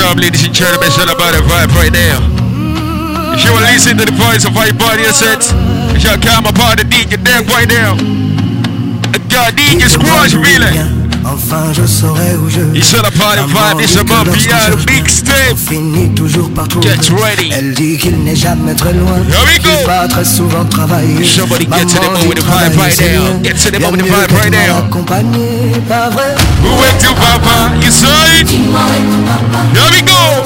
job, ladies and gentlemen. It's all about the vibe right now. If you will listen to the voice of everybody else, you shall come upon the DJ deck right now. I got DJ Squash feeling. Enfin je saurai où je It's all about the vibe, it's about the mixtape. Finit toujours par trouver. Get ready. Elle dit qu'il n'est jamais très loin. Here we go. Qu'il va très souvent travailler. Somebody get to the mood with the vibe right now. Get to the mood with the vibe right now. Accompagné, pas vrai. Who went to Papa? You saw it? Here we go.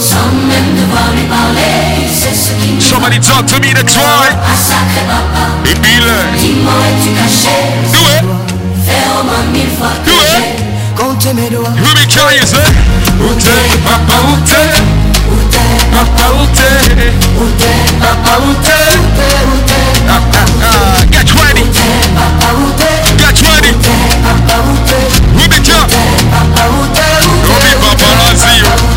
Somebody talk to me, that's right. It be like. Do it. Do it. Comptez mes doigts. Who be trying, say? Ute, Papa, Ute. Papa, Ute. Papa, Ute. Get ready. Get ready. Who be trying? Don't be paparazzi.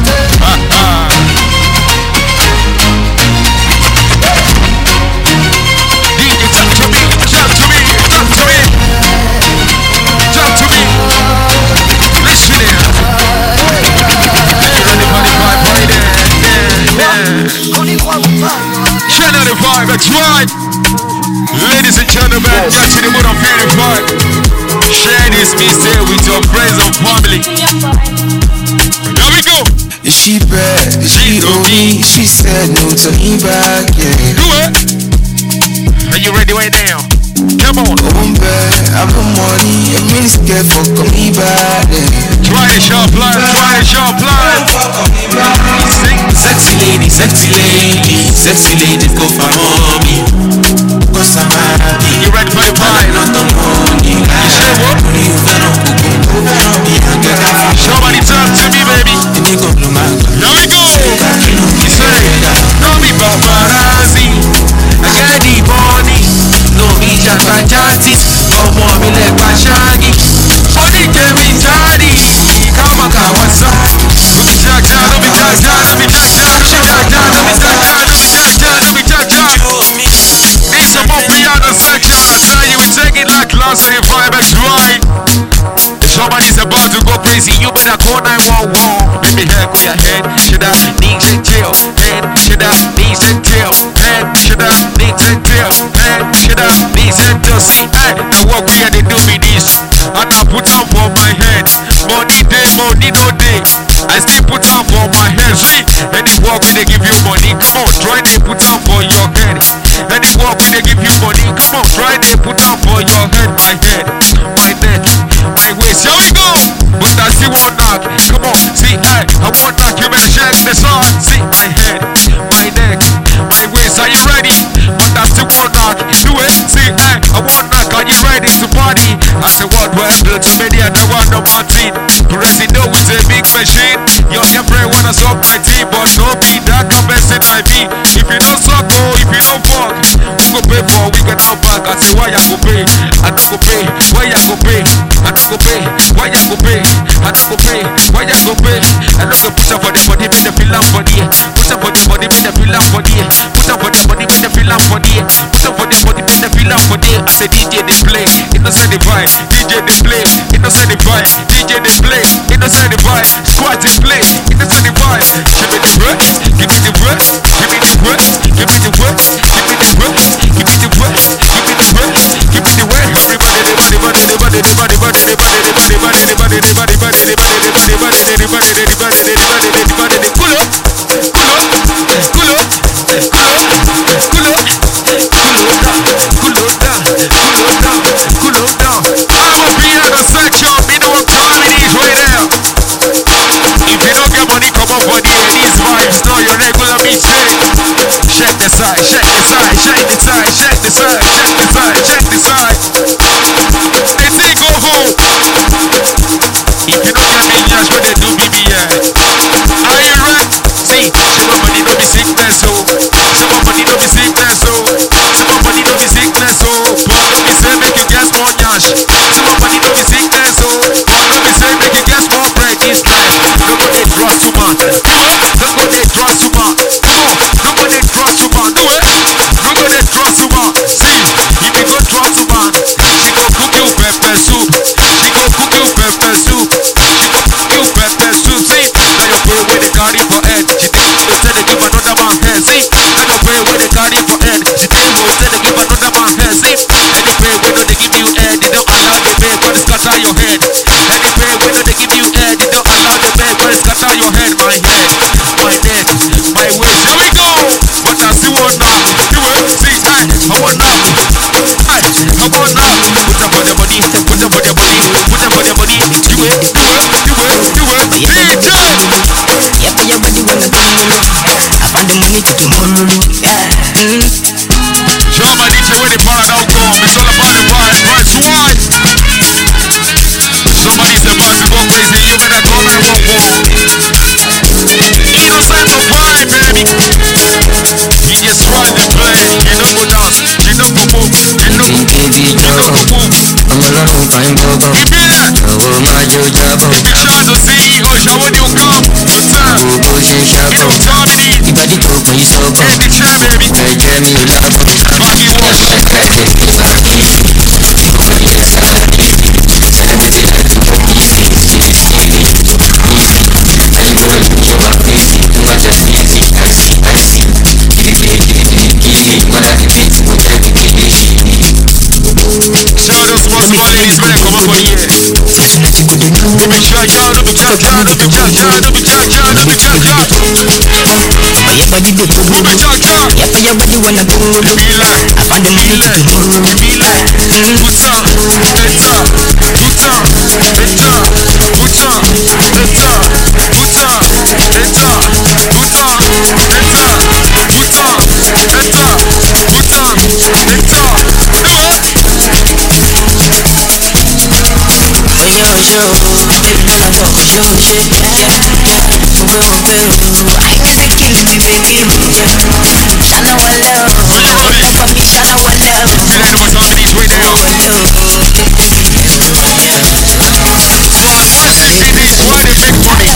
DJ, talk to me. Talk to me. Talk to me. Talk to me. Listen here. Shut out the vibe, that's right. Ladies and gentlemen, get to the mood of feeling vibe. Share this mixtape with your friends and family. Here we go. Is she bad? Is she OD? She said no to me back, yeah. Do it. Are you ready right now? Come on. I'm bad, I'm the money. I'm really scared for me back, yeah. Try the sharp line, try the sharp line. Sexy ladies, go for mommy. Cause I'm happy. You ready for the vibe? Not the money. You say what? Somebody talk to me, baby. Here we go. You say, don't be paparazzi. I got the money. No be just ọmọ mi lẹ gba ṣáàgì. Ó ní kẹ́mi jáde. Káwọn Kawasaki. Lóbi jájá, lóbi jájá, lóbi jájá, lóbi jájá, lóbi jájá, lóbi jájá, lóbi jájá. It's a Mopiano section. I tell you, we take it like class and the vibe is right. If somebody's about to go crazy, you better call 911. Baby, head go your head. Should I knees and tail? Head, should I knees and tail? Head, should I knees and tail? Head, should I knees and tail? See, hey, the work we had to do me this. And I put on for my head. Money day, money no day. I still put on for my head. See, any work we they give you money. Come on, try they put on for your head. Any work we they give you money. Come on, try they put on for your head. My head, my neck, my waist. Here we go. But I still won't knock. Come on, see, hey, I won't knock. You better check the song. See, my head, my neck, my waist. Are you ready? But I still won't knock. Do it. See, hey, I won't knock. Are you ready to party? I said, what do I do to me? I don't want no Martin. Pressing no with a big machine. Your friend wanna suck my team, but no be that can best in my V. If you don't suck, oh, if you don't fuck, who go pay for? We get no back. I say, why I go pay? I don't go pay. Why I go pay? I don't go pay. Why I go pay? I don't go pay. Why I go pay? I don't go put up for the body, make the feel up for the. Put up for the body, make the feel up for the. Put up for the body, make the feel up for the. Put up for the body, make the feel up for the. I say DJ they play, innocent the vibe. DJ they play, innocent the vibe. DJ they play, innocent the vibe. Squad they play, innocent the vibe. Give me the breath, give me the breath, give me the breath, give me the breath, give me the breath, give me the breath, give me the breath, give me the breath. Everybody, Check the side, check the side, check the side, check the side, check the side, check the side. They say go home. If you don't get me, just what they do, BBI. your head. Any pain when they give you head, you don't allow the bed, but scatter your head, my head, my neck, my waist. Here we go. What I see one now, you will see that. I want now, I want now. Put up on your body, put up on your body, put up on your body. You will, DJ. Yeah, for your body wanna go. I find the money to tomorrow. Yeah. Show my DJ where the bar now go. It's all about the vibe. Press one. Somebody's about to go crazy. You better call 911. Innocent for vibe, baby. He just run the play. You don't go dance. You don't go move. You don't go move. You don't go move. I'm alone, I'm go. Give me that. Oh, my job. If you try to see, oh, show when you come. Good time. You know, Dominique. Ibadi to for you so Hey, the chair, baby. I jam you love. Body wash. Shout out to all my ladies, man. Come on, buddy. Let me shout out, let me shout out, let me shout out, let me shout out, let me shout out. For your body they go. Let me shout out. Yeah, for your body wanna go. Be like, I find the money to tomorrow. be like. Put up, put up, put up, put up, put up, put up, put up, put up, put up, put up, put up, put up, put up, put up. Do it. Yo, baby, I know yo shit. I gotta kill me, baby. Shana wala, for me, shana wala. You know what's happening right now. Why they make money?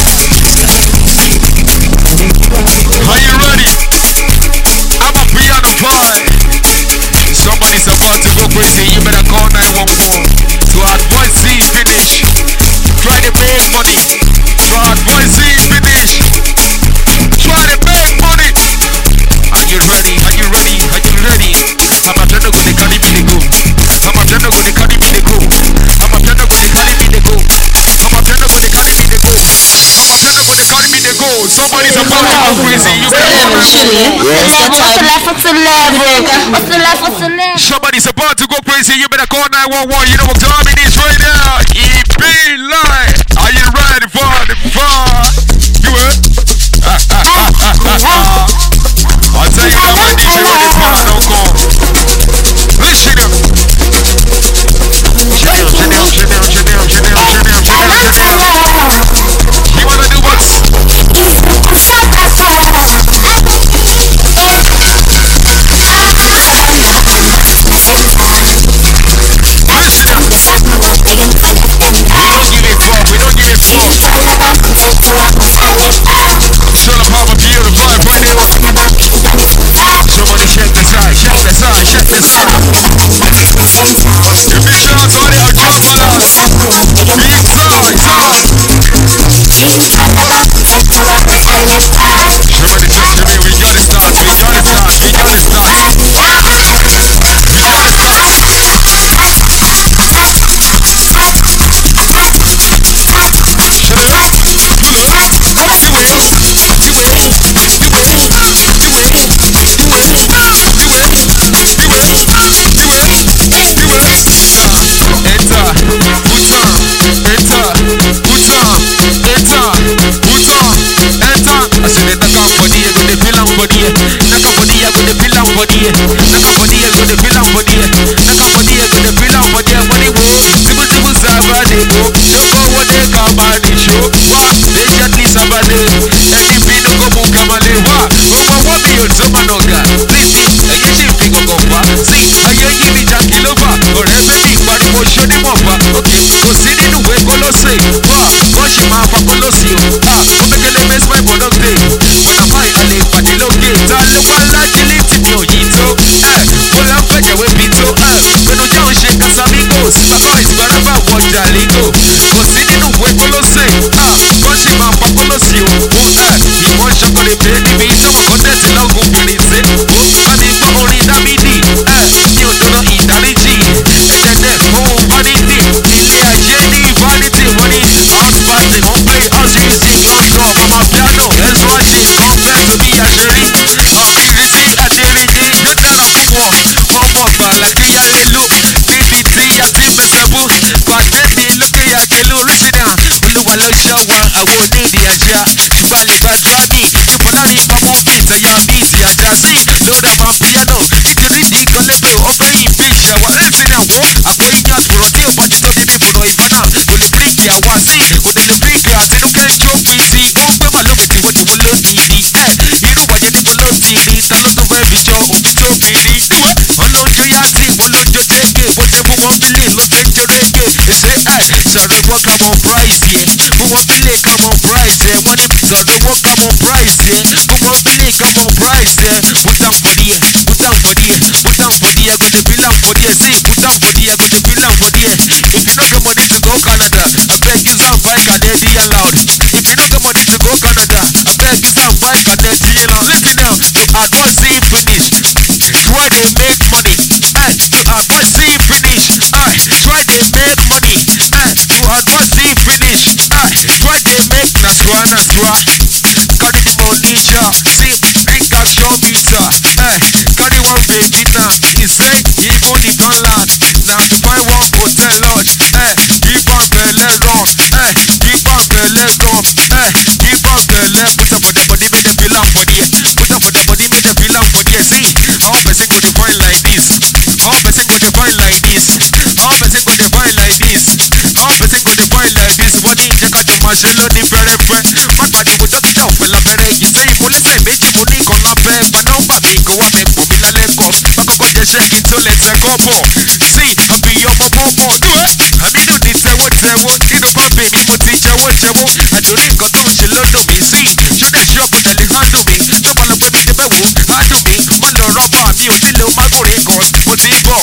Are you ready? I'm a piano vibe. Somebody's about to go crazy. You better call 911 to avoid see finish. Try to make money. To avoid see finish. Try to make money. Are you ready? Are you ready? Are you ready? I'm a piano go they carry me they go. I'm a piano go they carry me they go. I'm a piano go they carry me they go. I'm a piano go they carry me they go. I'm a piano go they carry me they go. Somebody's about to go crazy. You better call 911. What's the left? Somebody's about to go crazy. You better call 911. You know what time it is right now. It be like. Are you ready for the fun? You heard? I'll tell you now, my DJ when the fun don't go. Listen up. Sit down. You wanna do what? Listen up. I want see. Go to the big glass, you can't joke easy. Oh, but my love is what you will look easy. You know what you need to look easy. Tell us the way we show, you look easy. Do it. Hello, Jayati, hello, Jayati. Whatever one billion, look at your reggae. You say, sorry, what come on price, yeah. Who want billion, come on price, yeah. What if sorry, what come on price, yeah. Who want billion, come on price, yeah. Put down for the, put down for the, put down for the, I got the bill out for the, see, put down for the, I got the bill out for the. If you don't get money to go Canada, I beg you some buy Canadian loud. If you don't get money to go Canada, I beg you some buy Canadian loud. Listen now, you are not see finish. Try they make money. You are not see finish. Try they make money. You are not see finish. Try they make na carry the money jar. See, drink action meter. Carry one baby now. He say he only gone lad. Now to find one hotel lodge. Keep on belly run. Keep on belly run. Keep on belly. Put up for the body, make them feel out for the. Put up for the body, make them feel out for the. See, all person go to find like this. All person go to find like this. All person go to find like this. All person go to find like this. What in check out the marshal the very friend. What body would just tell fella better. You say money say make money call up but now baby go up and put me la let go. Back up just shake it so let's go ball. See, I be your mama do it. I be do this what you know pop me mo teacher what I do it got to she love me see. Should that shock with the handle me. No one of me the bewu handle me. Man no rubber me o feel my go record. But it go.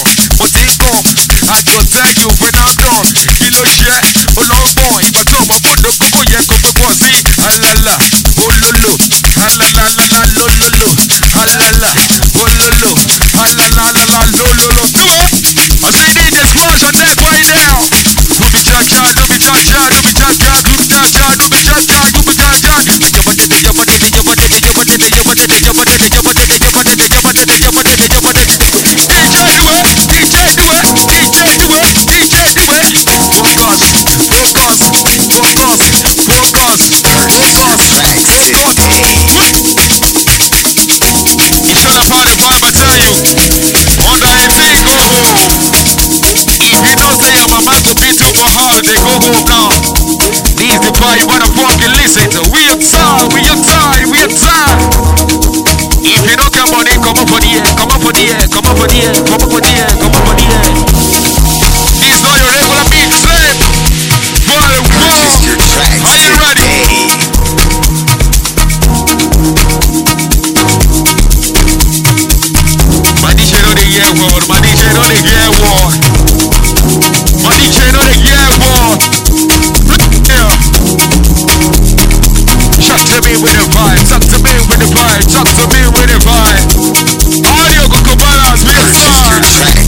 I go thank you when I'm done. Kilo share olongbon ìgbà tó mọ kó kókó yẹ kó gbogbo sí. Alala ololo alala lala lololo alala ololo alala lala lololo. Do it. I say DJ Splash on that right now. Do be cha-cha, do be cha-cha, do be cha-cha, do be cha-cha, do be cha-cha, do be cha-cha. Holiday, go home now. These the party, motherfucking listen. We outside. If you don't get money, come up for the air, come up for the air, come up for the air, come up for the air, come up for the air. This not your regular mixtape. Volume 4. Are you ready? My DJ know the year one. My DJ know the year one. My DJ know the year one. Talk to me with a vibe. Talk to me with a vibe. Talk to me with a vibe. Audio go balance. We outside.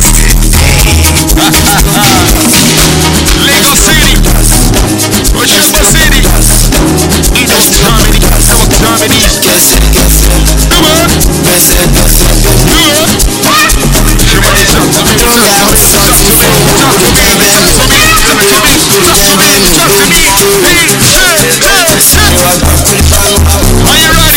Lagos City. Oshima City. East Germany. North Germany. Come on. Do it. Somebody talk to me. Are you ready?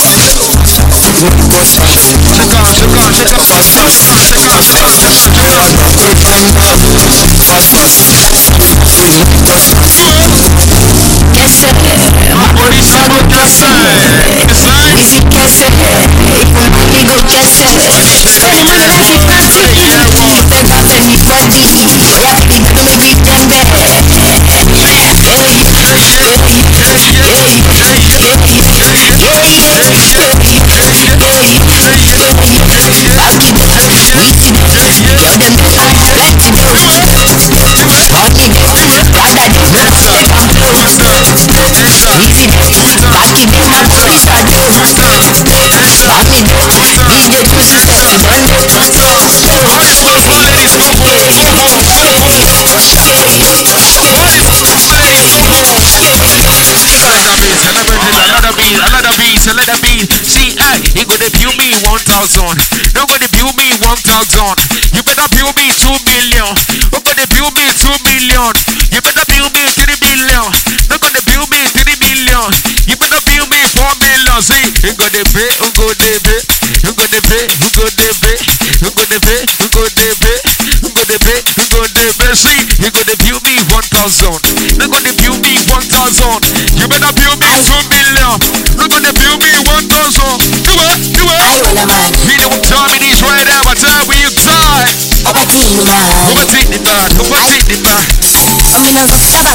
Another beat. See, you gonna view me 1,000. Don't gonna view me 1,000. You better view me 2 million. Don't gonna view me 2 million. You better view me 3 million. Don't gonna view me 3 million. You better view me 4 million. See, you gonna pay, who go pay? Who gonna pay? Who gonna pay? Who gonna pay? Who gonna pay? Who gonna pay? Who gonna pay? See, you gonna view me 1,000. Nobody bill me 1,000. You better bill me 2 million. Nobody bill me 1,000. Do it, do it. We don't tell me this right now, but tell me you die. Overtake the man. Who be that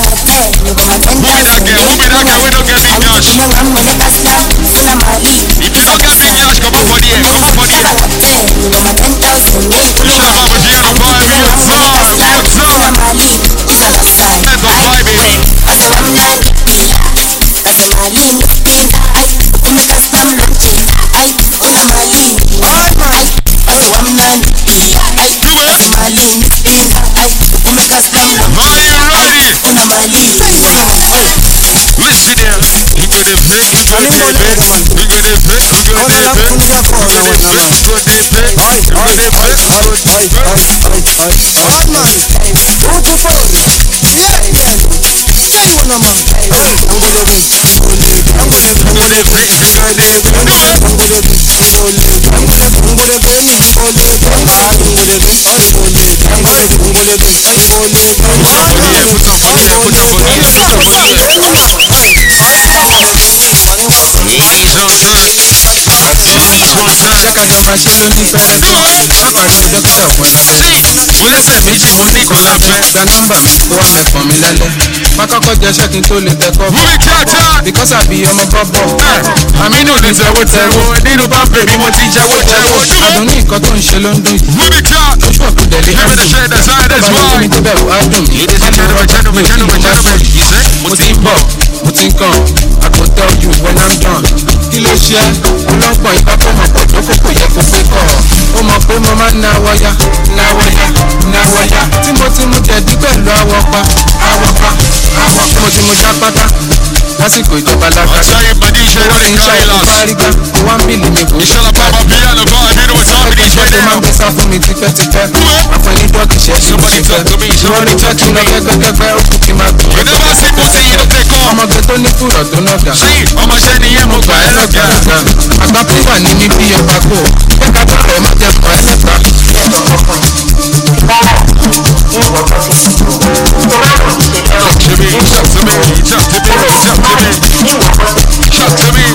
girl? We don't get big Josh. If you don't get big Josh, come up for the air. Shut up, but you don't buy me a song. What's up? Let's go buy baby. Are you ready? Listen here. You go to bed. Because I be on my bubble. I mean, no, there's a what I want. They don't pay me what I don't need cotton shell on doing. I could tell you when I'm done. Kilo share, long point, I come up with oh, my poor mama, now wire. Timothy, depend on our lásìkò ìjọba lágbàá. Ọ̀sán ìpàdé iṣẹ́ lórí Káyìlás. Wọ́n bí lè mi kò. Ìṣọ̀lá bàbá bí àlùfáà àdínú ìtàn bí iṣẹ́ dẹ́. Máa ń gbé sá fún mi tipẹ́tipẹ́. Àfọ̀yí dọ́kì ṣe ti ṣe fẹ́. Wọ́n rí jẹ́ kí n lọ gẹ́gẹ́gẹ́ ó kù kí n máa gbọ́. You never see pussy you don't take off. Ọmọge tó ní fúrọ̀ tó náà gà. Sí ọmọṣẹ́ nìyẹn mo gbà ẹ́ lọ́gà. Àgbà tó wà ní níbí ọba kò. Kẹ́kẹ́ tó rẹ̀ má jẹ́ kọ́ ẹ lẹ́gbà. Talk to me.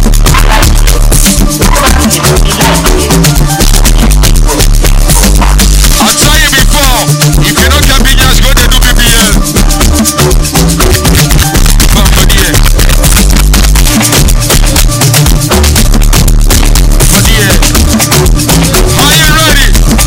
I'll tell you before, if you don't get big ass, go to do BBL. Come for the air. For the air. Are you ready?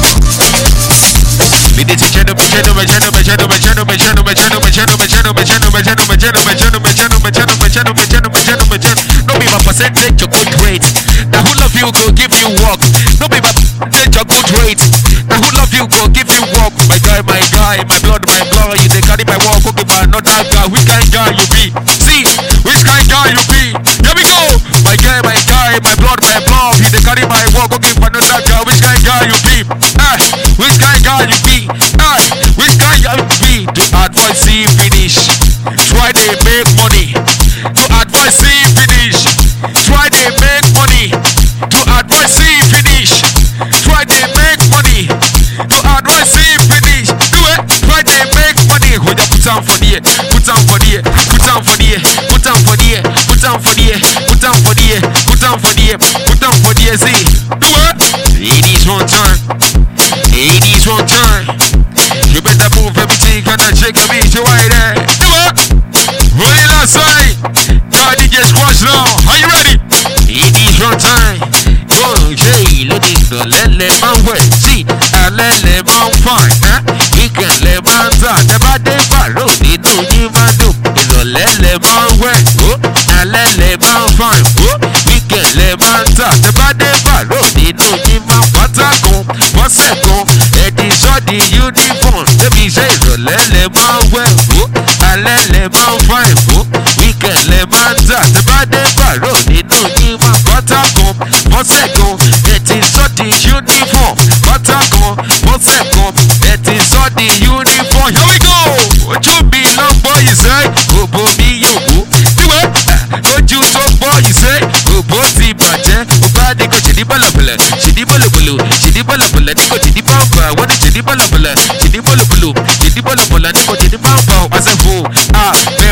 No be my percentage your good rate. The whole of you go give you work. No be my percentage your good rate. The whole of you go give you work. My guy, my blood. You they carry my work. Okay, but not that guy. Which kind guy you be? See, which kind guy you be? Here we go. My guy, my blood. You they carry my work. Okay, but not that guy. Which kind guy you be? Which kind guy you be? Which kind you be? To advance see finish. Try they make money. To advance see finish. Try they make money. To advance see finish. Try they make money. To advance see finish. Do it. Try they make money. Hold up, put on for the air. Put on for the air. Put on for the air. Put on for the air. Put on for the air. Put on for the air. Put on for the air. Put on for the air. See. Do it. Ladies one time. Ladies one time. You better move everything. Gotta shake your beat. You right there. Do it. Roll it outside. Now DJ squash now. Are you ready? Ladies one time. Go Jay. Look at the lele man wet. See. A lele man fine. He can let man down. The body follow. They do you man do. It's a lele man wet. Oh. A lele man fine. Oh. He can let man down. The body follow. They do you man patagon. Second, it is all the uniform. Let me say, lele man well, a lele man fine, we can let man that. The body follow, they don't give a patagon. Second, it is all the uniform. Patagon, second, it is all the uniform. Here we go. What you be long boy, you say? Oh, me, you do it. What you talk boy, you say? Oh, the budget. Oh, bad, they go to the ballabella. She the ballabella. She the ballabella. They go to the bamba. What is the ballabella? She the ballabella. She the ballabella. They go to the bamba. As a fool.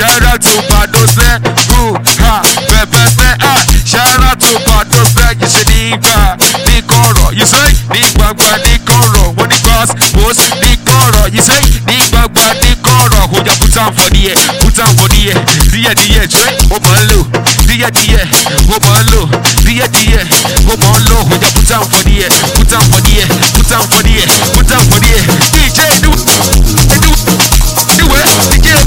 Shout out to Badose, who ha, Bebese, shout out to Badose, you say Niba, Nikoro, you say Nibaba, Nikoro, what the cross was Nikoro, you say Nibaba, Nikoro, who you put on for the air, dear, Trey, Obalo, dear, Obalo, dear, Obalo, who you put on for the air, put on for the air, put on for the air, put on for the air, DJ, do it, DJ.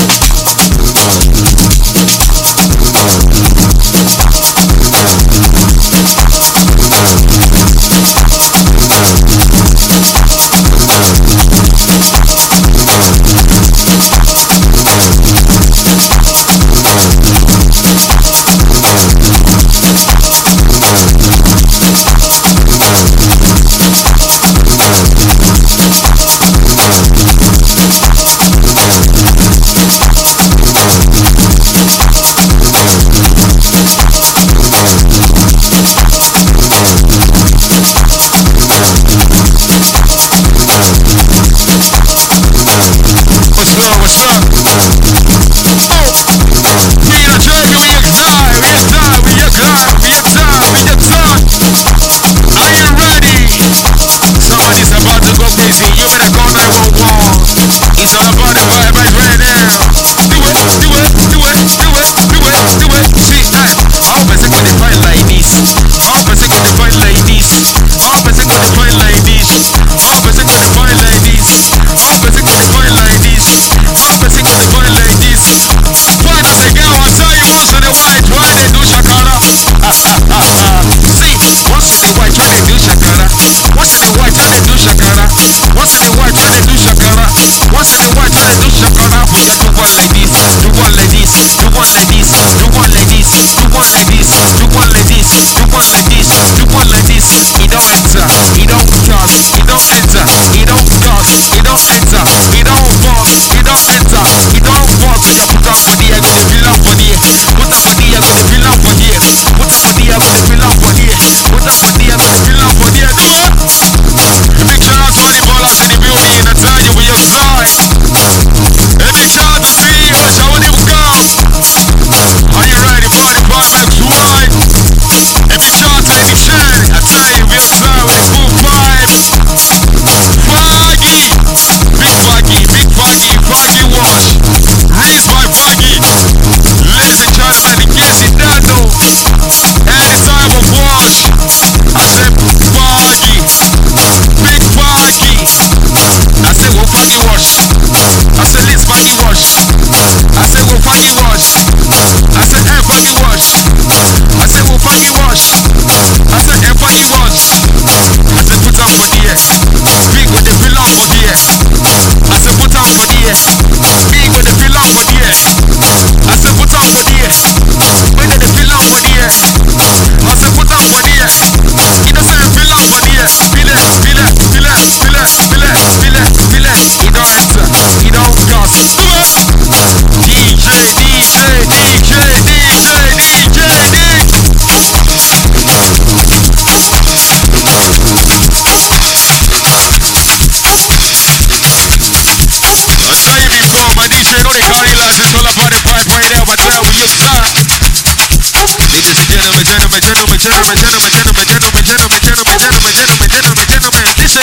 Listen,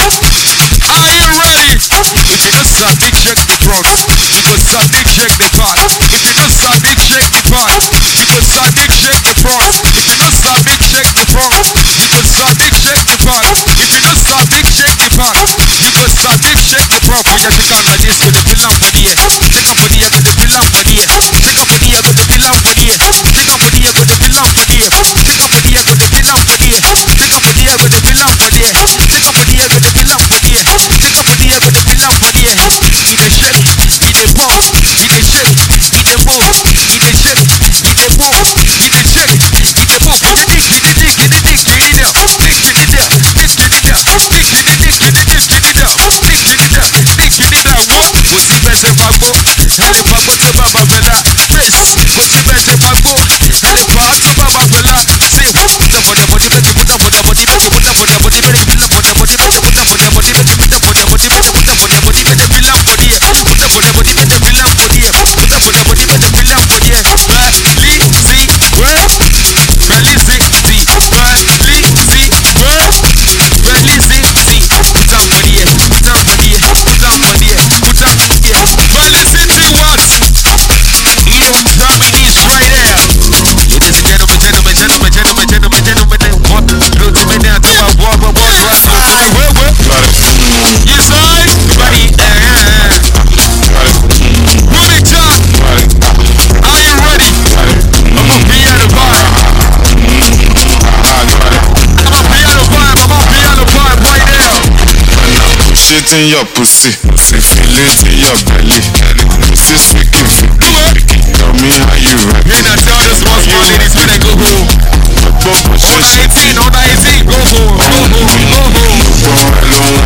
are you ready? If you just start big check the front, you could start big check the back. If you just start big check the back, you could start big check the front. If you just start big check the front, you could start big check the back. If you just start big check the back, you could start big check the front. When you take out like this, with the fill out for the air. Take out for the air, with the fill out for the air. Take out for the air, with the fill out for the air. Take out for the air, with the fill out for the air. Take out for the air, with the fill out for the air. Take out for the air, with the fill out for the air. Take out for the air, with the fill out for the air. Take out for the air, with the fill out for the air. He dey shake, he dey pump, he dey shake, he dey move, he dey shake, he dey move, he dey shake, he dey move. He dey dig, he dey dig, he dey dig, he dey there, dig, he dey there, dig, he dey there, dig, he dey dig, he dey dig, he dey there, dig, he dey there, dig, he dey there. Wo, kò sí bẹ́sẹ̀ fagbó, ẹni fagbó tó bá bàbẹ̀là. Face, kò sí bẹ́sẹ̀ fagbó, ẹni fà á tó bá bàbẹ̀là. See, put up for the body, make you put up for the body, make you put up for the body, make you put up for the body, make you put up for the body, make you put up for the body, make you put up for the body, make you put up for the body, make you put up for the body, make you put up for the body, make you put up for the body, make you in your pussy, feel it in your belly. Pussy squeaky, tell me how you rap. You know, tell the small ladies when they go home. On 19, on 19, go home, go home, go home.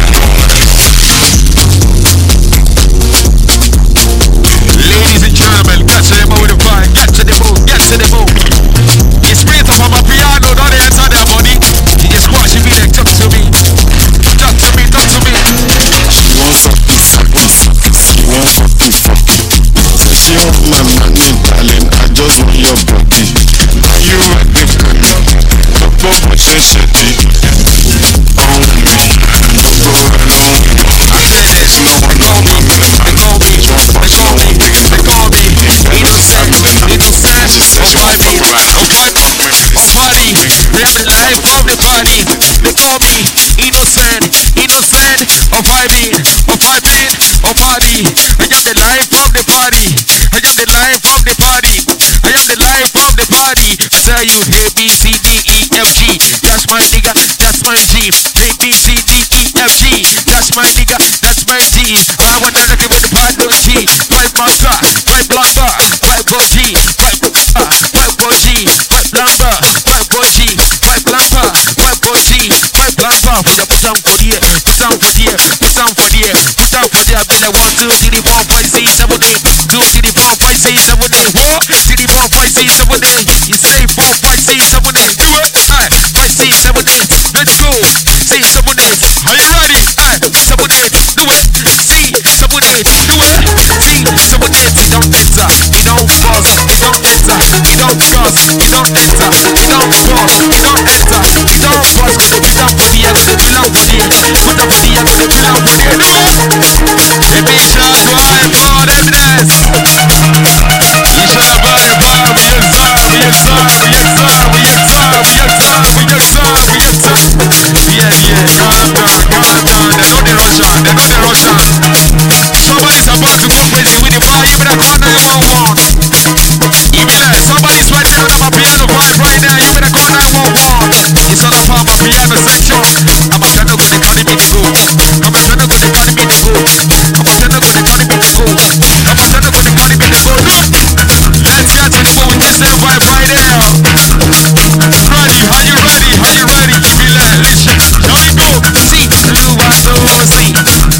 Ladies and gentlemen, get to the mode, get to the mode, get to the mode. It's straight up on my piano, don't enter their body. You just squash it, be like, talk to me. Talk to me, talk to me. She wants something, she wants something funky. Say she want my money, darling, I just want your body. Are you ready, girl? The bubble change it. On me, go along. I said this, they call me, they call me, they call me, they call me. Innocent, oh baby, oh body, oh body. They have the life of the body. They call me innocent, oh baby, oh vibing, oh body. I am the life of the body. I am the life of the body. I am the life of the body. I tell you, A B C D E F G. That's my nigga, that's my G. A B C D E F G. That's my nigga, that's my G. I want to look with the bad G. Five master, five lumber, five OG, five OG, five lumber, five OG, five lumber, five OG, five lumber. Put down for the air, put down for the air, put down for the air, put down for the air. Be like 1, 2, 3, 4, 5, 6, 7, 8. 2, 3, 4, 5, 6, 7, 8. What? 3, 4, 5, 6, 7, 8. You say 4, 5, 6, 7, 8. Do it. 5, 6, 7, 8. Let's go. 6, 7, 8. Are you ready? 7, 8. Do it. C, 7, 8. Do it. C, 7, 8. We don't enter. We don't cross. We don't enter. We don't cross. We don't enter. We don't cross. We don't enter. We don't cross. We don't put the air. We don't put the air. Put up the air. We don't put the air. No. It means just why for evidence. You should have bought it, but we exile. Yeah, calm down. They know the Russian. Somebody's about to go crazy with the fire. You better call 911. You be there. Somebody's right there on my piano right now. You better call 911. It's all about my piano section. I'm a piano go, they call me to go. I'm a piano go, they call me to go. I'm a piano go, they call me to go. I'm a piano go, they call me to go. Let's get to the point with this vibe right there. Ready? Are you ready? Are you ready? Be like, listen. Here we go. See, Luwadosi.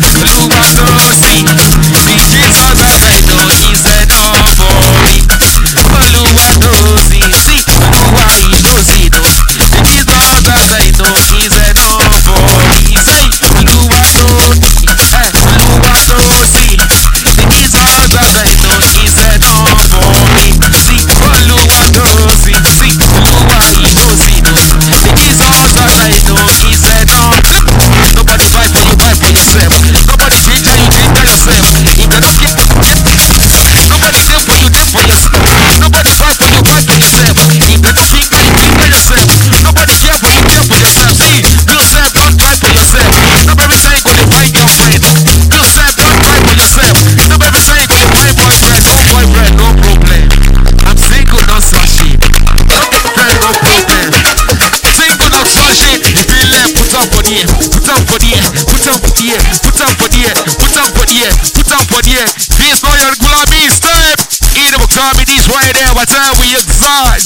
The Jesus as I know is enough for me. Luwadosi. See, Luwadosi. The Jesus as I know is enough for me. Say, Luwadosi. Luwadosi. The Jesus as I know is enough for me. See, Luwadosi. See, Luwadosi. The Jesus as I know is enough. Nobody fight for you, fight for yourself. Nobody danger you, danger yourself. If they don't get nobody there for you, there for yourself. Nobody fight for you, fight for yourself. If they don't finger you, finger yourself. Nobody care for you, care for yourself. See, yourself, don't try for yourself. Not every time you go to find girlfriend. Yourself, don't try for yourself. Not every time you go to find boyfriend. No boyfriend, no problem. I'm single, not so shit. No boyfriend, no problem. Single, not so shit. If you left, put up for the air. Put up for the air. Put up for the air. Put up for the air. Put up for the air. Put up for the air. This not your Gulabi step. In the comedy, this right there. What time we exile.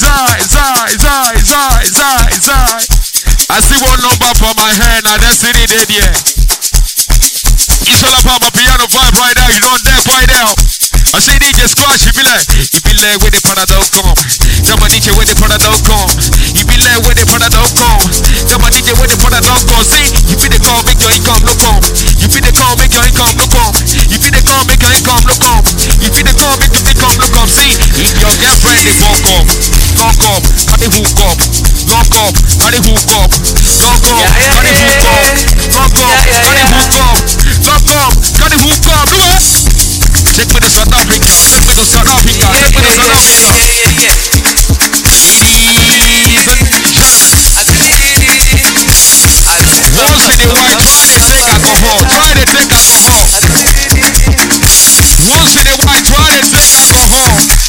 I see one number for my hand. I just see it in there. It's all about my piano vibe right now. You don't dare right now. I say DJ Squash, you be like where the product don't come. Tell my DJ where the product don't come. You be like where the product don't come. Tell my DJ where the product don't come. See, you be the call, make your income no come. You be the call, make your income no come. You be the call, make your income no come. You be the call, make your income no come. See, if your girlfriend they won't come, don't come, got the hook up, don't come, got the hook up, don't come, got the hook up, don't come, got the hook up, don't come, got the hook up. Do it. Take me to South Africa, take me to South Africa, take me to South Africa. Once in a while, try to take alcohol. Try to take alcohol. Once in a while, try to take alcohol.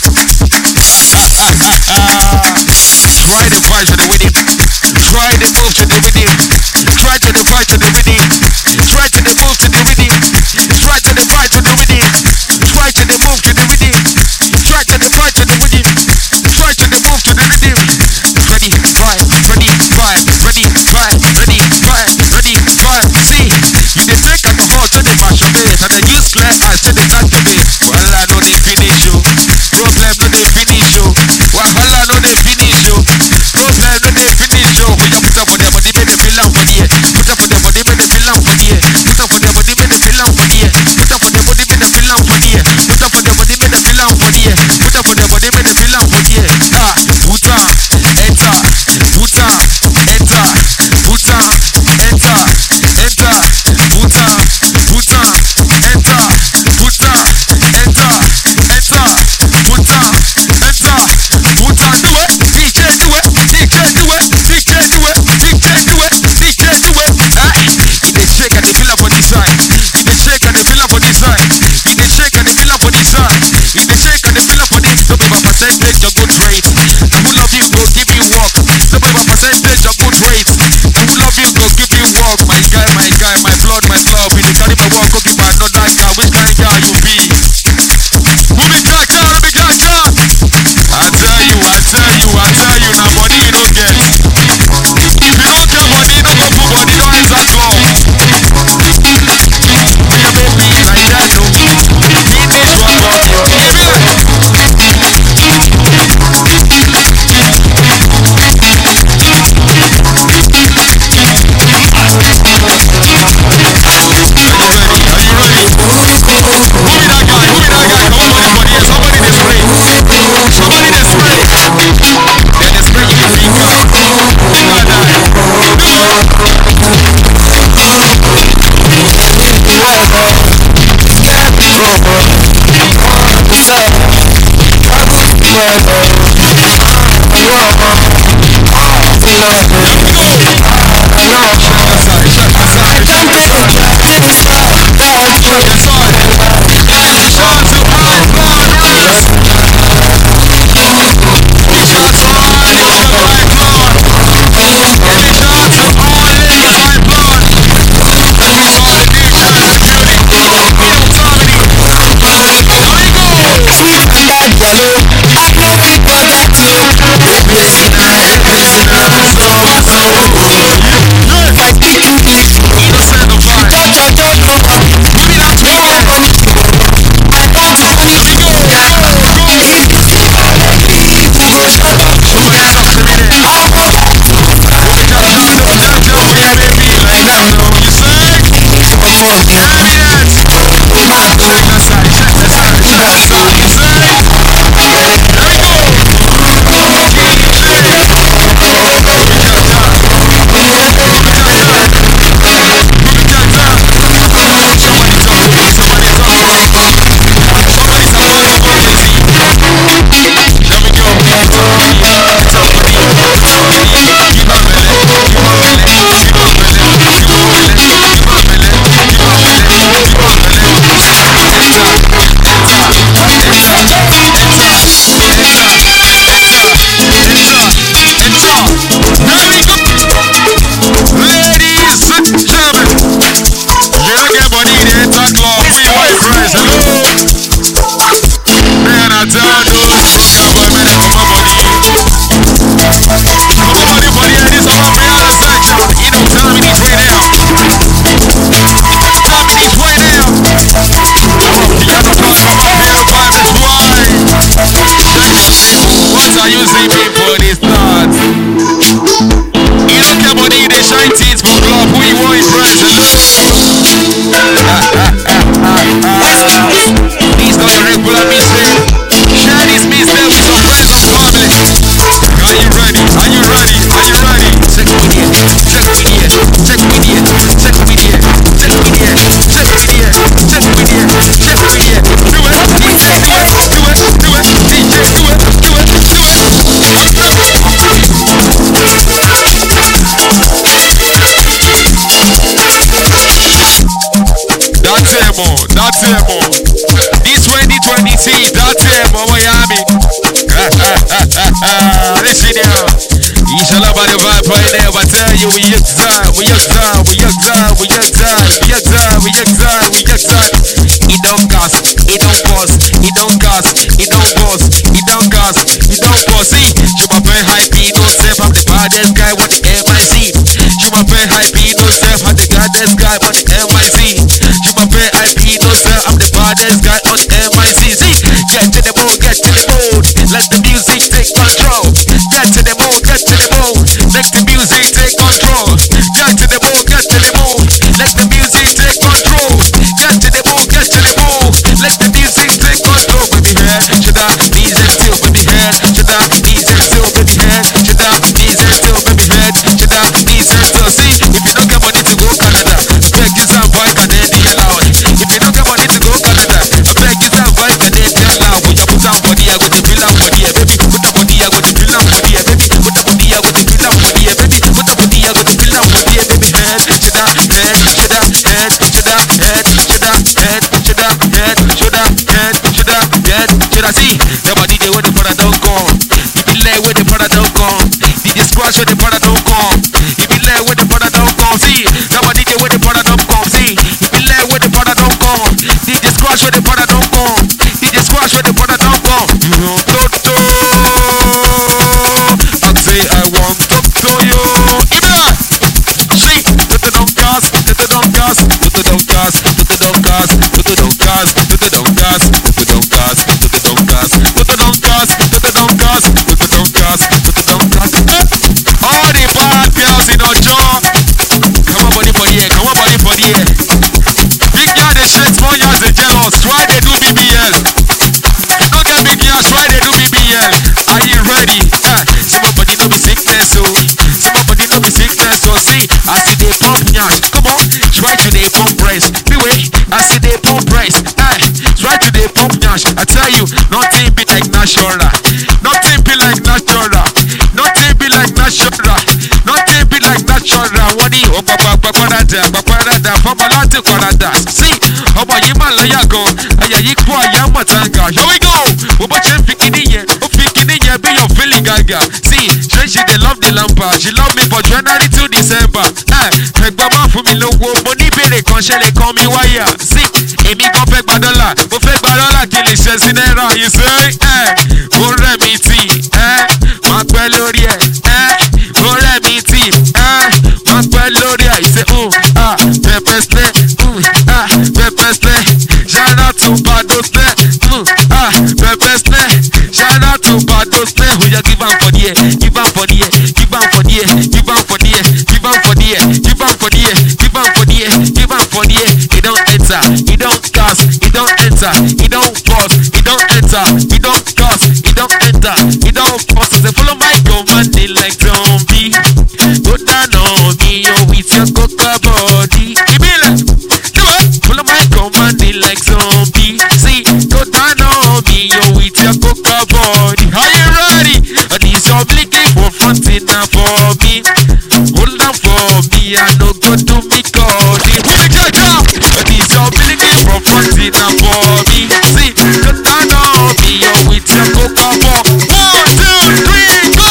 Try the fight to the winning. Try the move to the winning. Try to the fight to the winning. Try to the move to the winning. This 2026, that's it, Miami. Listen here. Inshallah, by the vibe right there, but tell you, we exile. It don't cost, it don't cost. See, you my friend high P, no self, I'm the baddest guy with the MIC. You my friend high P, no self, I'm the baddest guy with the MIC. You my friend high P, no self, I'm the baddest guy on MIC. See, get to the mood, let the music take control. Get to the mood, let the music take control. Get to the mood, let the music take control. Get to the mood, let the music take control. With the head, should I please it still with the head? Should I please it still with the head? Should I please it still with the head? Should I please it still? See, if you don't get money to go Canada, beg you some boy Canadian loud. If you don't get money to go Canada, beg you some boy Canadian loud. When you put down body, I go to feel up body, baby. Put the body, I go to feel up body, baby. Put the body, I go to feel up body, baby. Put the body, I go to feel up body, baby. Head, should I head, should I head, should I head, should I head, should I head, should I head, should I head, should I see? The body they with the product don't come. You be late with the product don't come. The squash with the product don't come. You be late with the product don't come. See, the body they with the product don't come. See, you be late with the product don't come. The squash with the product don't come. The squash with the product don't come. You want Toto? I say I want Toto yo. Give me that. See, Toto don't gas, Toto don't gas, Toto don't gas, Toto don't gas, Toto don't gas, Toto don't gas, Toto don't gas, Toto don't gas, Toto don't gas, Toto don't gas, Toto don't gas, Toto don't gas. All the bad girls in our jaw. Come on, body for the air, come on, body for the air. Big girl they shake, small girls they jealous. Try they do BBL. Don't get big girls, try they do BBL. Are you ready? Somebody no be sickness, so somebody no be sickness, so see. I see they pump nyash. Come on, try to they pump breast. Anyway, I see they pump breast. Try to they pump nyash. I tell you, nothing be like natural. fọmọ láti parada. Sí, ọmọ yìí máa láyà gan, àyà yìí kú àyà mọ̀tàngà. Here we go! Bó bó ṣe ń fi kíní yẹn, ó fi kíní yẹn bí yàn feeling gaga. Sí, ṣé she dey love the lamper, she love me for January to December. Ẹ̀gbọ́n máa fún mi lówó, mo ní ìbéèrè kan ṣe lè kan mi wáyà. Sí, èmi kan fẹ́ gba dọ́là, mo fẹ́ gba dọ́là kí lè ṣe sí náírà. You say, mo rẹ̀ mi tì, máa pẹ́ lórí ẹ̀, mo rẹ̀ mi tì, máa pẹ́ lórí ẹ̀. You say, pepper spray, pepper spray, shout out to Bado spray, pepper spray, shout out to Bado spray. Who ya give am for the air, give am for the air, give am for the air, give am for the air, give am for the air, give am for the air, give am for the air, give am for the air. It don't enter, it don't cast, it don't enter, it don't pause, it don't enter, it don't cast, it don't enter, it don't pause. They follow my command, they like zombie. Go down on me, yo, with your coca body. Give me like, follow my command, they like zombie. See, go down on me, yo, with your coca body. Are you ready? This oblique for fronting now for me. Hold on for me, I no go to me cody. Who the judge up? This oblique for fronting now for me. See, go down on me, yo, with your coca body. 1, 2, 3, go!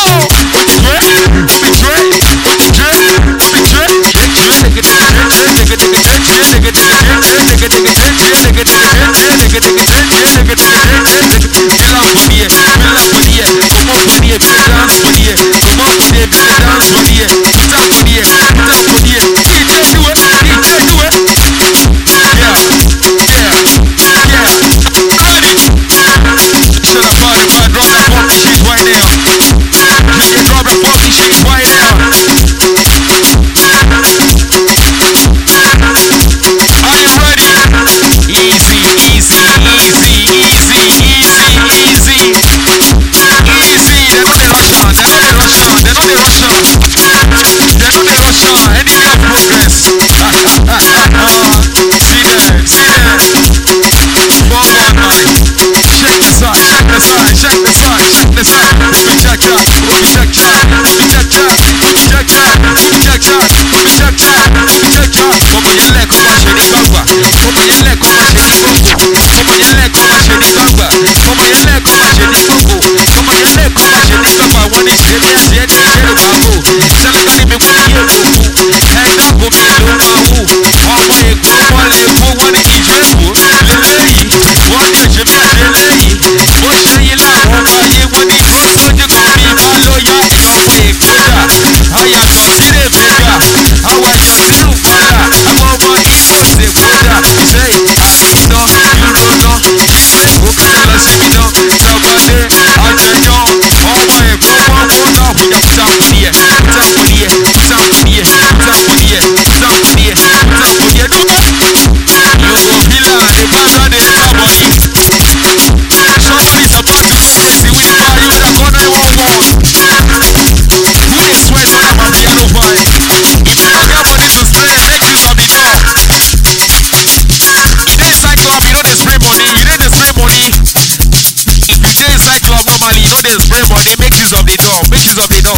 They spray money, make use of the door, make use of the door.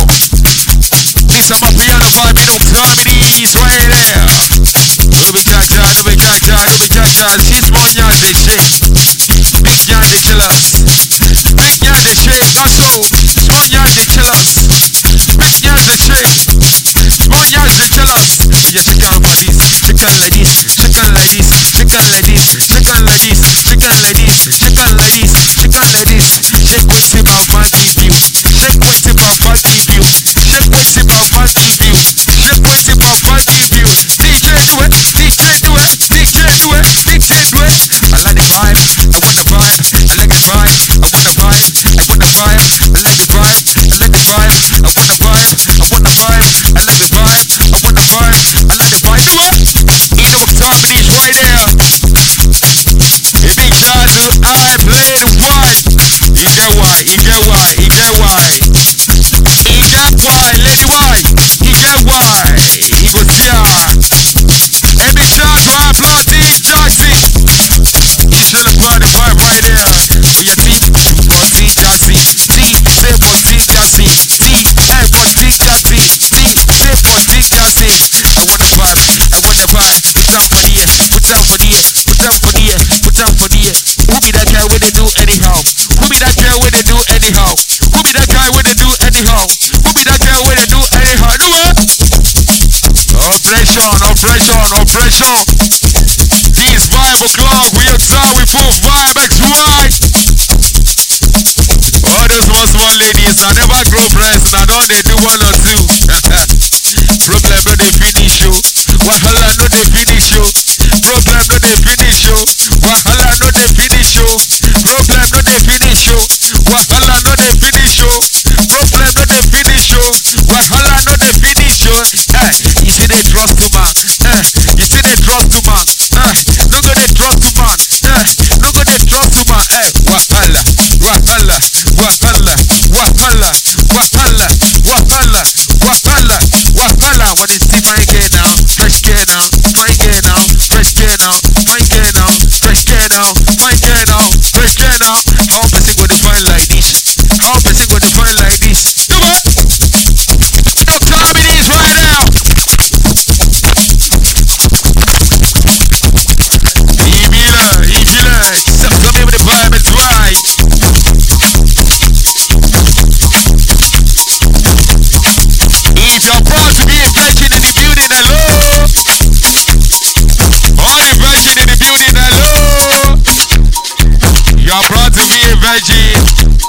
It's a piano vibe, you know, Plamini right there. No be jaja, no be jaja, no be jaja. She's more than the shit. Big yan the killers. Big yan the shit. Also, small yan the killers. Big yan the shit. Small yan the killers. Yeah, check out for this. Check out like this. Check out like this. Check out like this. Check out like this. Check out like this. Check out like this. Check out like this. Shake what's in my body view. Shake what's in my body view. Shake what's in my body view. Shake what's in my body view. DJ do it, DJ do it, DJ do it, DJ do it. I like the vibe. oppression, oppression. This 5 o'clock, we outside, we full vibe, XY. All those small ladies, I never grow breasts, and I don't they do 1 or 2. Problem no they finish you. Wahala no they finish you. Problem no they finish you. Wahala no they finish you. Problem no they finish you. Wahala no they finish you. Problem no they finish you. Wahala no they finish you. Hey, you see they trust to man. You see they trust to man. No go they trust to man. No go they trust to man. Hey, wahala, wahala, wahala, wahala, wahala, wahala, wahala, wahala. What is the fine gear now? Fresh gear now, fine gear now, fresh gear now, fine gear now, fresh gear now, fine gear now, fresh gear now. How person go define like this? How person go define like this? Come on! What time it is right now? Ibila, stop coming with the vibe, it's right. If you're proud to be a virgin in the building, hello. All the virgin in the building, hello. You're proud to be a virgin.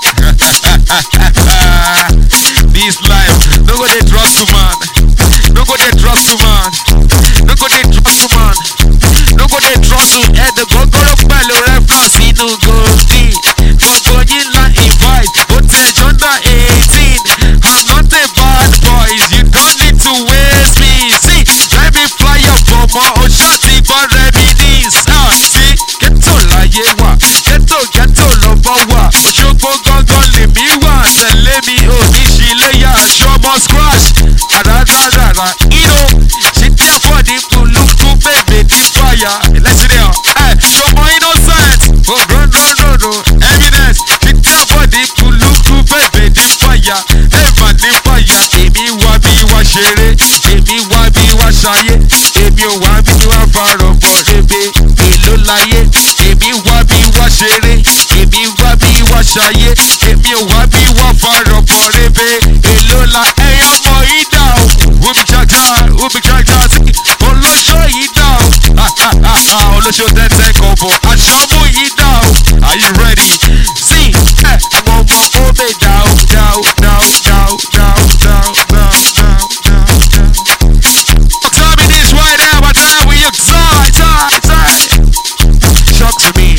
This life, no go they trust to man. No go they trust to man. No go they trust to man. No go they trust to head the go pẹ̀lú reference inú gòkè. Gbogbo yín la invite, ó tẹ̀jọ́ under 18. I'm not a bad boy, you don't need to waste me. See, let me fly up for more, ó ṣáàtì gbọ́ reminisce. See, ghetto láyé wà, ghetto lọ́bọ̀ wà. Òṣogbo gangan lèmi wà, tẹ̀lé mi ò ní ṣíléyà. Ṣọmọ scratch, àràràràrà, she there for the puluku baby the fire. Let's see there. Show my innocence. Oh no. Evidence. She there for the puluku baby the fire. Never the fire. Èmi wá bí wá ṣeré. Èmi wá bí wá ṣayé. Èmi ò wá bí wá farọ̀ bọ̀ rebe. Èló láyé. Èmi wá bí wá ṣeré. Èmi wá bí wá ṣayé. Èmi ò wá bí wá farọ̀ bọ̀ rebe. Èló la ẹyọ mọ ìdá o. Ubi chacha sí. Olóṣó yìí dá o. Olóṣó tẹ́tẹ́ kò bọ̀. Aṣọ mú yìí dá o. Are you ready? Sí. Àwọn ọmọ òbè dá o. Tell me this right now, but now we outside. Talk to me.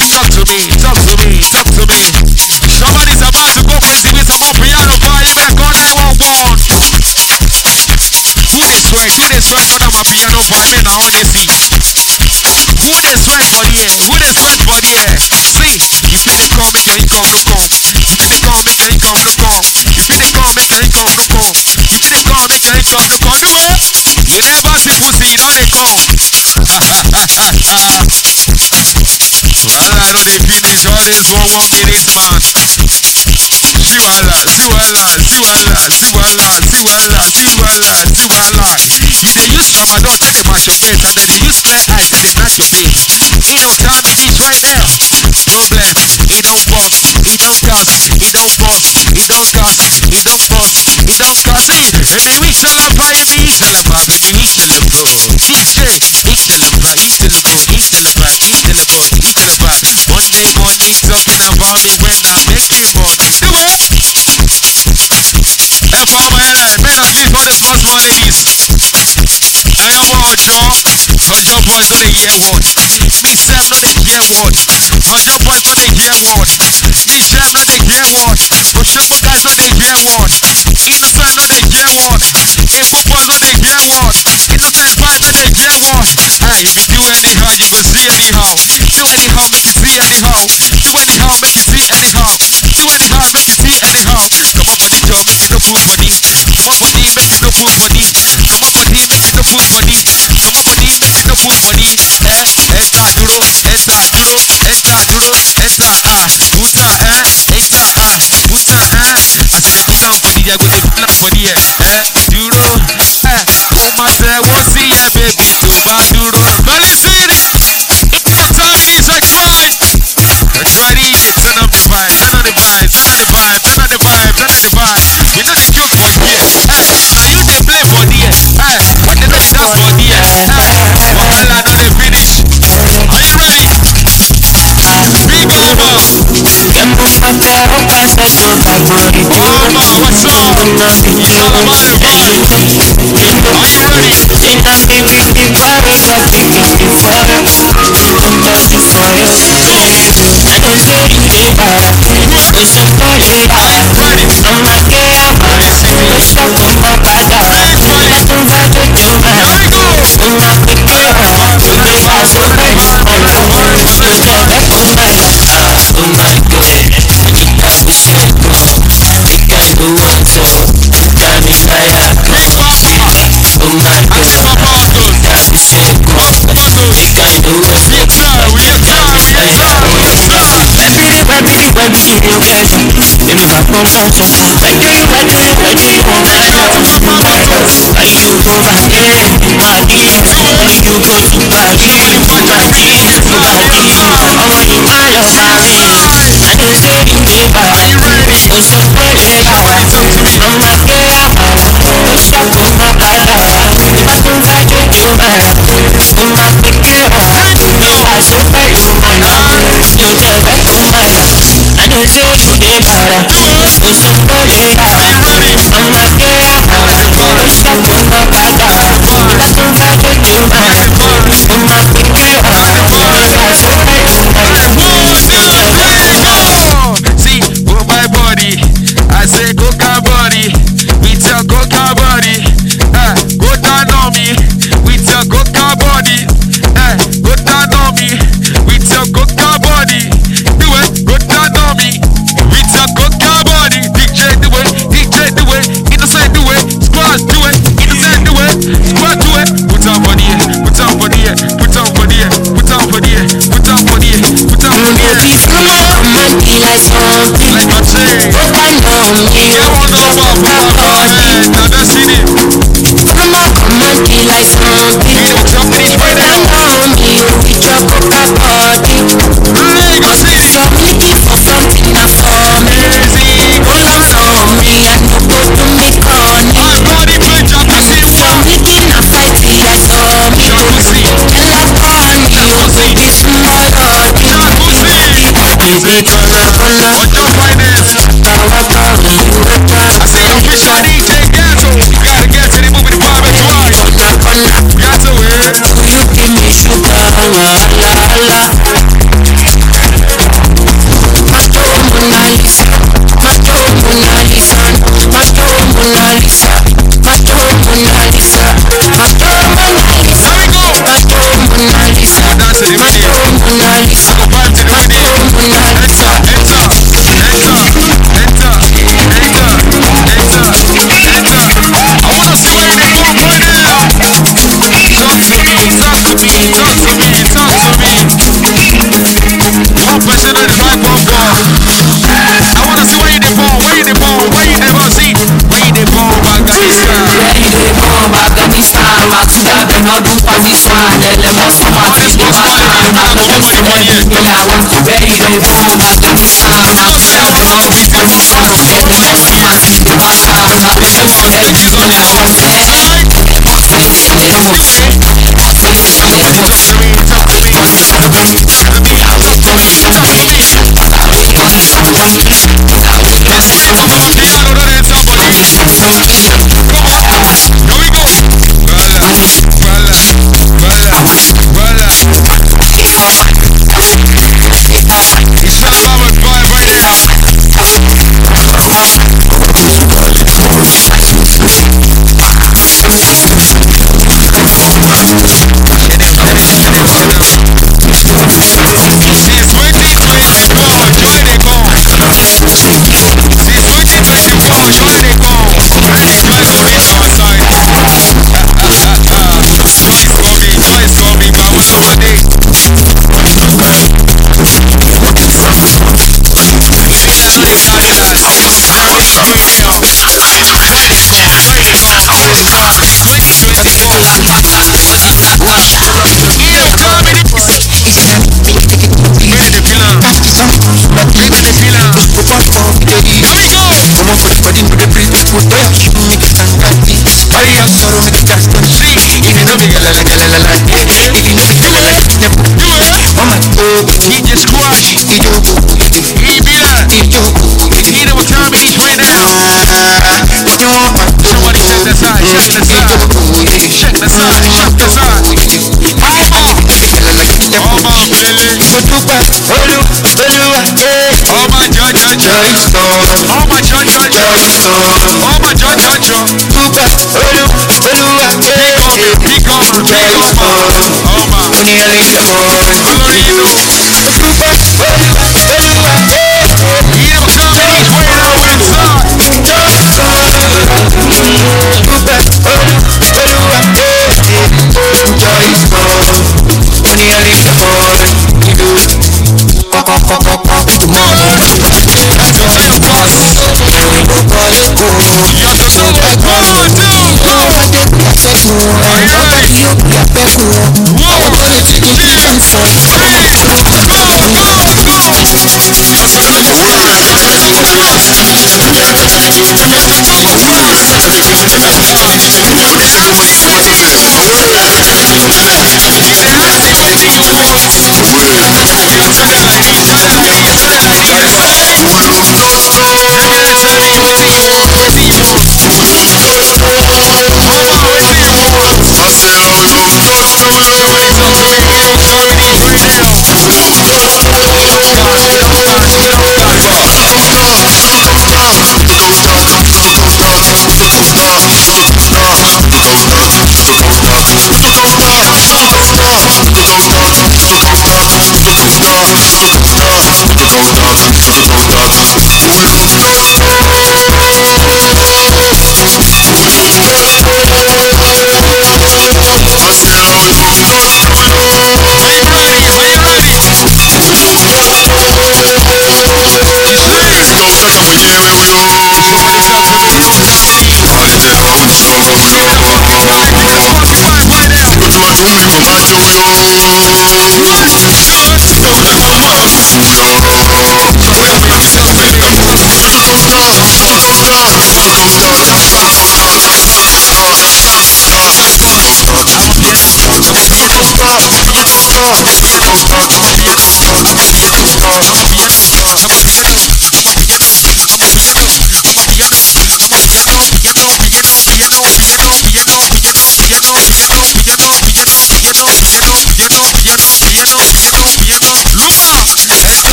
Somebody's about to go crazy with some more piano bar. You better call 911. Who they sweat for them a piano bar? Me now on your seat. Who they sweat for the air? See, if you they call me, can you come, no come. If you they call me, can you come, no come. If you they call me, can you come, no come. If you they call me, can you come, no come. Do it. You never see pussy, don't they come. Well, I know they finish all this 1 minute, man. Siwala. You they use tramadol take the match your face, and then they use clear eye take the match your face. He don't tell me this right now. Problem, he don't bust, he don't cast, he don't bust, he don't cast, he don't bust, he don't cast. See, and then we celebrate, baby, we celebrate. DJ, he celebrate. Monday morning talking about me when I'm making money. Do it. And for my headline, make a clip for the small ladies. I am Ojo boys not a year what. Me Sam not a year what. Ojo boys not a year what. Me Sam not a year what. Oshobo guys not a year what. Innocent not a year what. Ebo boys not a year what. Innocent vibe not a year what. Hey, if you do anyhow, you go see anyhow. Do anyhow, make you see anyhow. Do anyhow, make you see anyhow. Do anyhow, make you see anyhow. Come on, body jump, make you no food body. Come on, body, make you no food body. Come on, body, make you no food body. Come on, body, make you no food body. Esta duro, esta duro, esta duro, esta what's up? It's all about the vibe. Are you ready? See, go by body. I say go car body. We tell go car body. Go down on me. We tell go car body. Go down on me. We tell go car body. Do it. Go down on me. We tell go car body. DJ do it. DJ do it. Innocent do it. Squad do it. Innocent do it. Squad do it. Put on for the air. Put on for the air. Put on for the air. Put on for the air. Put on for the air. Put on for the air. Like my chain. Yeah, I want to know about man. Now that's in it. Yeah, jump in right now. Lego City. My body play jacuzzi. Jacuzzi. What your finance? I see your fish on DJ Gato. You gotta get to the movie, the vibe is right. Gato, dance to the video. Go vibe to the video. I wanna see where they go right now. Talk to me. One person on the microphone. I wanna see where you dey born. Where you dey born? See? Where you dey born? DJ Squad. joy is gone. All my joy is gone. All my joy is gone. Dúpẹ́ Olúwa Be gone. joy is gone. Oh my. Ó ní ẹni ṣe mọ́. Olórí inú. Dúpẹ́ Olúwa He will come and he's waiting on the inside. joy is gone. Dúpẹ́ Olúwa joy is gone. Ó ní ẹni ṣe mọ́.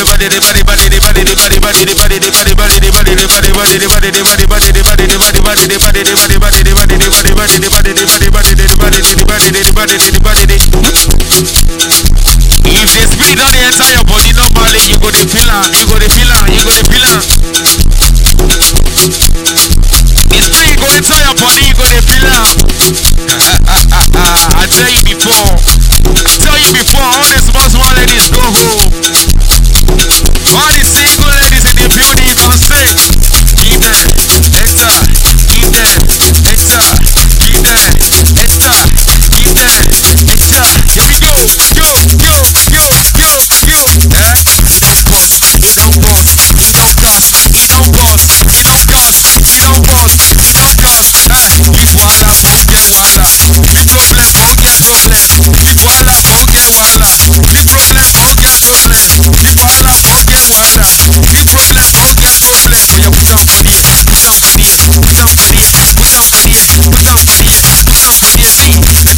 the spirit on the entire body, normally you go to feel am, you go to feel am, you go to feel am. The spirit go inside your body, you go to feel am. I tell you before, all the small ladies go home. All the single ladies in the building don't say, give them, enter, give them, enter, give them, enter, give them, enter. Here we go, yo. Boss, he don't boss, he don't gas, he don't boss, he don't gas, he don't boss, he don't gas. If wala go get wala, the problem go get problem. If wala go get wala, the problem go get problem. If wala go get wala, the problem go get problem. Oh yeah, put on body, put on body, put on body, put on body, put on body, put on body. See,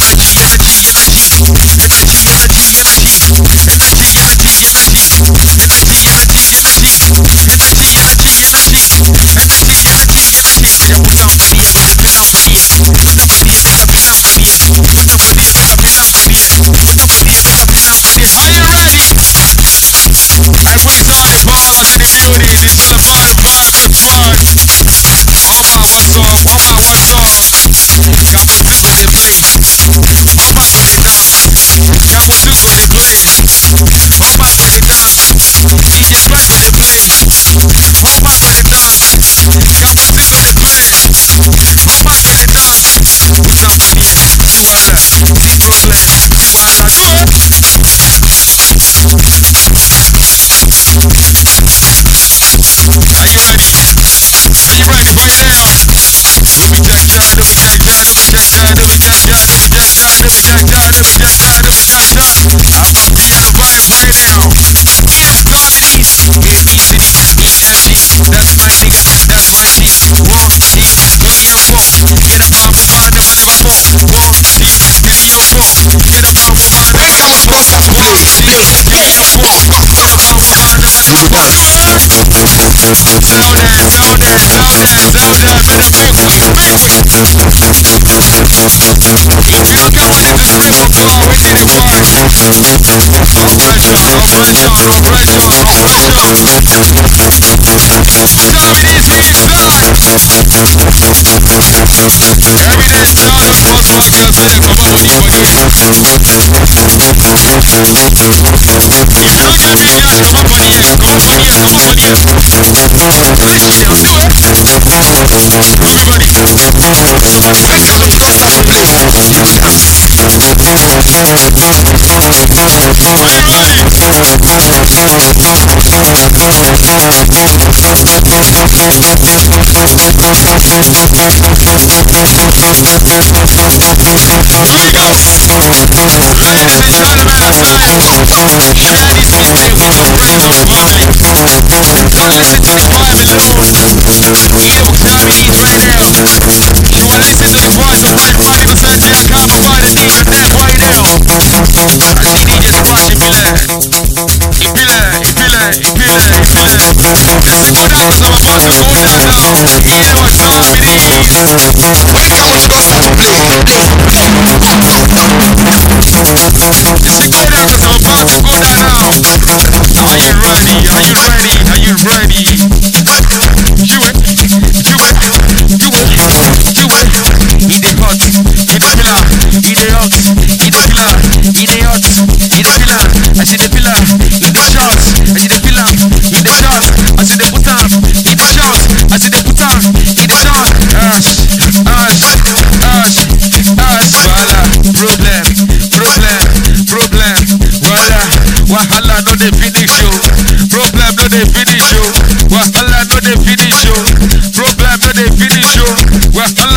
Wahala no dey finish you. Problem no dey finish you. Wahala no dey finish you. Problem no dey finish you. Wahala